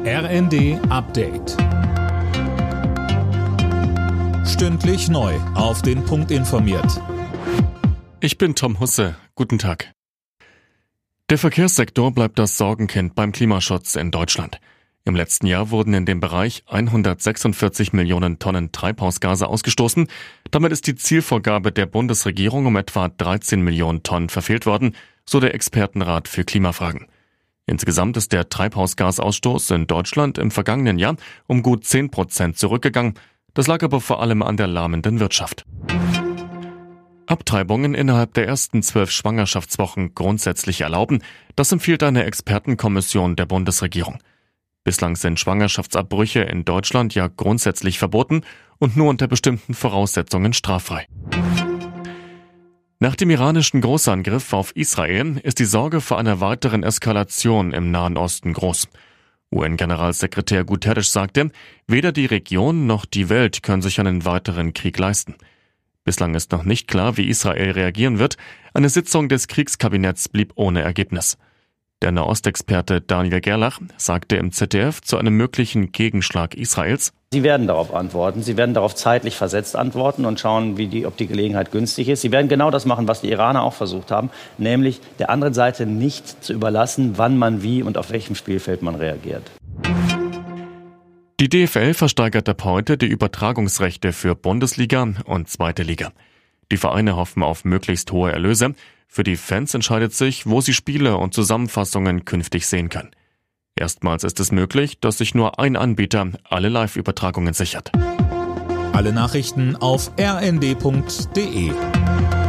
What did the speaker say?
RND Update. Stündlich neu auf den Punkt informiert. Ich bin Tom Husse. Guten Tag. Der Verkehrssektor bleibt das Sorgenkind beim Klimaschutz in Deutschland. Im letzten Jahr wurden in dem Bereich 146 Millionen Tonnen Treibhausgase ausgestoßen. Damit ist die Zielvorgabe der Bundesregierung um etwa 13 Millionen Tonnen verfehlt worden, so der Expertenrat für Klimafragen. Insgesamt ist der Treibhausgasausstoß in Deutschland im vergangenen Jahr um gut 10% zurückgegangen. Das lag aber vor allem an der lahmenden Wirtschaft. Abtreibungen innerhalb der ersten 12 Schwangerschaftswochen grundsätzlich erlauben, das empfiehlt eine Expertenkommission der Bundesregierung. Bislang sind Schwangerschaftsabbrüche in Deutschland ja grundsätzlich verboten und nur unter bestimmten Voraussetzungen straffrei. Nach dem iranischen Großangriff auf Israel ist die Sorge vor einer weiteren Eskalation im Nahen Osten groß. UN-Generalsekretär Guterres sagte, weder die Region noch die Welt können sich einen weiteren Krieg leisten. Bislang ist noch nicht klar, wie Israel reagieren wird. Eine Sitzung des Kriegskabinetts blieb ohne Ergebnis. Der Nahostexperte Daniel Gerlach sagte im ZDF zu einem möglichen Gegenschlag Israels: Sie werden darauf antworten. Sie werden darauf zeitlich versetzt antworten und schauen, ob die Gelegenheit günstig ist. Sie werden genau das machen, was die Iraner auch versucht haben, nämlich der anderen Seite nicht zu überlassen, wann man wie und auf welchem Spielfeld man reagiert. Die DFL versteigert ab heute die Übertragungsrechte für Bundesliga und Zweite Liga. Die Vereine hoffen auf möglichst hohe Erlöse. Für die Fans entscheidet sich, wo sie Spiele und Zusammenfassungen künftig sehen können. Erstmals ist es möglich, dass sich nur ein Anbieter alle Live-Übertragungen sichert. Alle Nachrichten auf rnd.de.